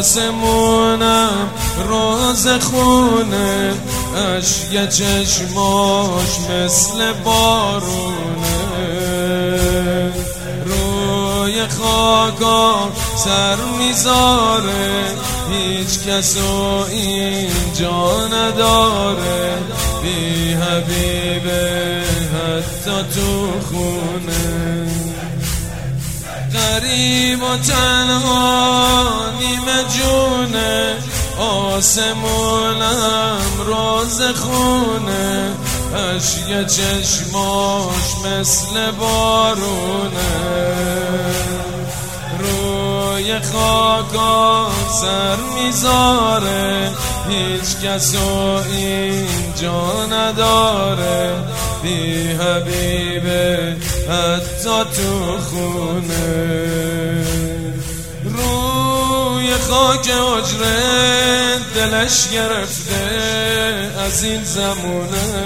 آسمونم روز خونه، اشک چشماش مثل بارونه، روی خاکا سر میذاره، هیچ کسو اینجا نداره، بی حبیبه حتی تو خونه. غریب و تنها نیمه جونه، آسمونم روز خونه، اشک چشماش مثل بارونه، روی خاکا سر میذاره، هیچ کسو اینجا نداره، بی حبیبه حتی تو خونه. روی خاک حجره دلش گرفته از این زمونه،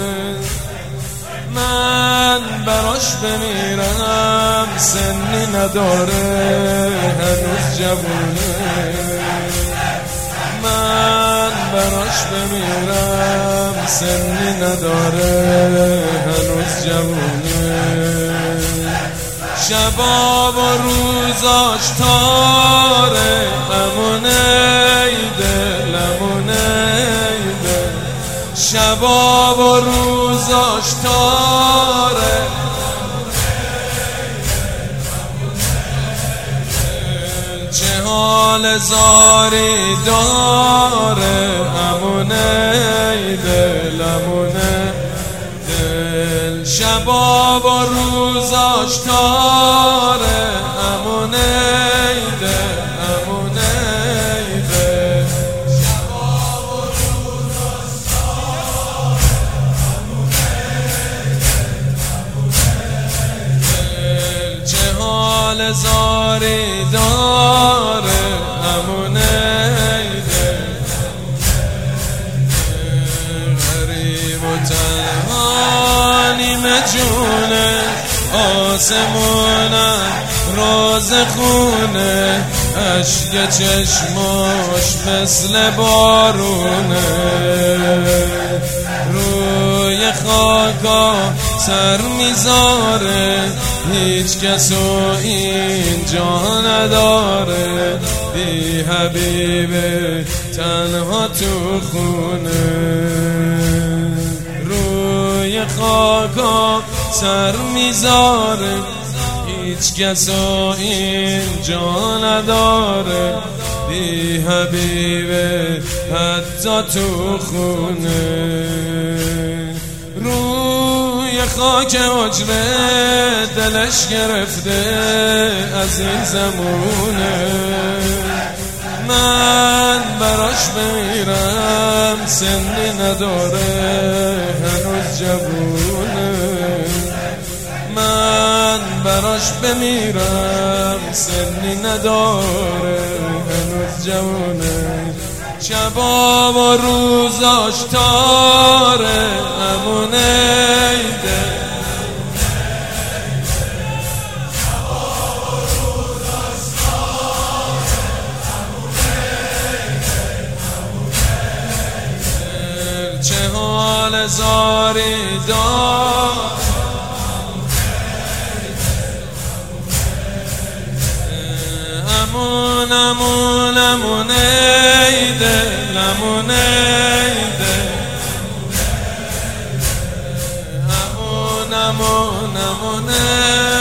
من براش بمیرم سنی نداره هنوز جوونه، من براش بمیرم سنی نداره هنوز جوونه. شبا و روزاش تاره، امونه دلمونه ده، شبا و روزاش تاره، چه حال زاری داره، امونه دلمونه دل، شبا و روزاش تاره، امونه دل امونه دل، شبا و روزاش تاره، دل، چه حال زاری داره، امونه دل، غریب و تنها نیمه جونه، آسمونم روز خونه، اشک چشماش مثل بارونه، روی خاکا سر میذاره، هیچ کسو اینجا نداره، بی حبیبه تنها تو خونه. روی خاکا سر میذاره، هیچ کسو اینجا نداره، بی حبیبه حتی تو خونه. روی خاک حجره دلش گرفته از این زمونه، من براش بمیرم سنی نداره هنوز جوونه، من براش بمیرم سنی نداره هنوز جوونه. شبا و روزاش تاره، امونه ده، چه حال زاری دار، امون امون امونه دل، امونه دل، امون امون امونه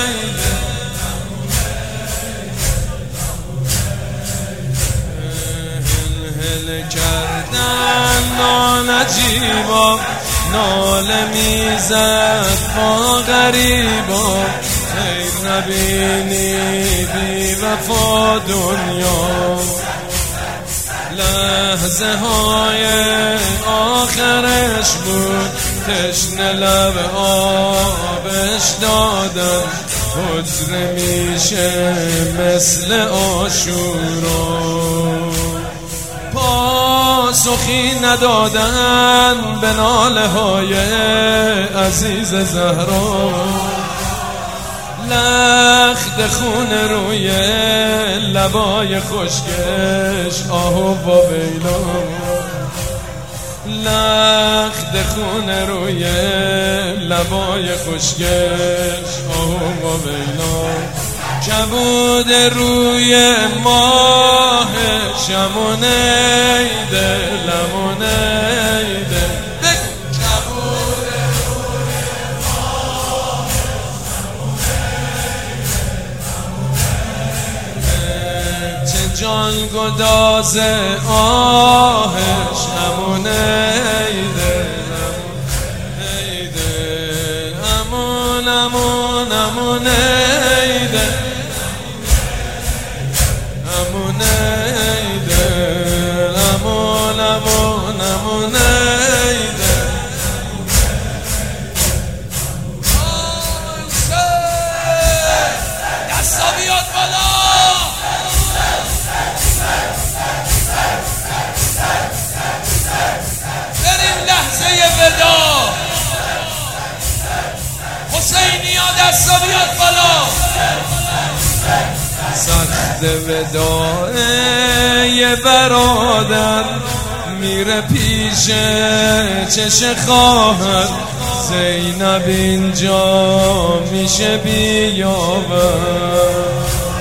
هل کردن نانجیبا، ناله میزد با غریبا، خیر نبینی بی وفا دنیا، لحظه های آخرش بود، تشنه لب آبش دادن، حجره میشه مثل عاشورا، پاسخی ندادن به ناله های عزیز زهرا، لخت خون روی لبای خشکش آهو و ویلو، لخت خون روی لبای خشکش آهو و ویلو، کبود روی ماه شمونیده لمونیده، کبود روی ماه شمونیده، چه جان گداز آهش همونیده همونیده، همون همون همونیده همونیده، همون همون همونیده. دستا بیاد بالا، بریم لحظه ودا. حسینیا دستا بیاد بالا. سخت وداع یه برادر میره پیش چش خواهر، زینب اینجا میشه بیاور.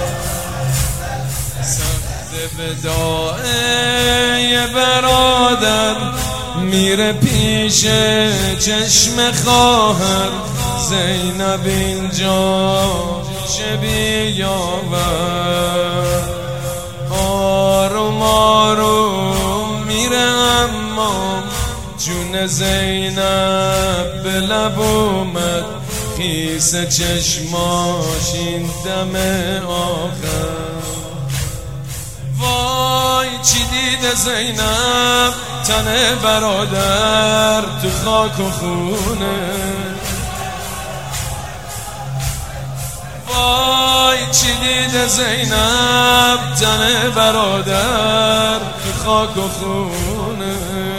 سخت وداع یه برادر میره پیش چشم خواهر، زینب اینجا میشه بیاور. آروم آروم میره اما جون زینب به لب اومد، خیس چشماش این دم آخر. وای چی دیده زینب تن برادر تو خاک و خونه، وای چی دیده زینب تن برادر تو خاک و خونه.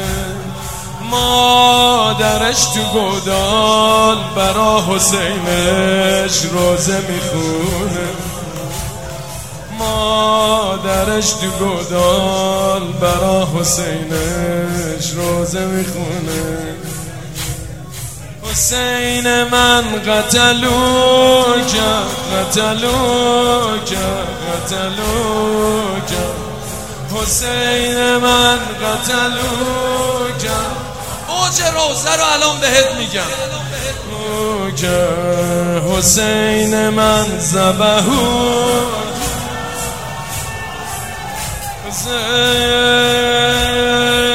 مادرش تو گودال برا حسینش روزه میخونه، مادرش تو گودال برا حسینش روزه میخونه. حسین من قتلوک قتلوک قتلوک، حسین من قتلوک. اوج روزه رو الان بهت میگم. حسین من ذبحوک،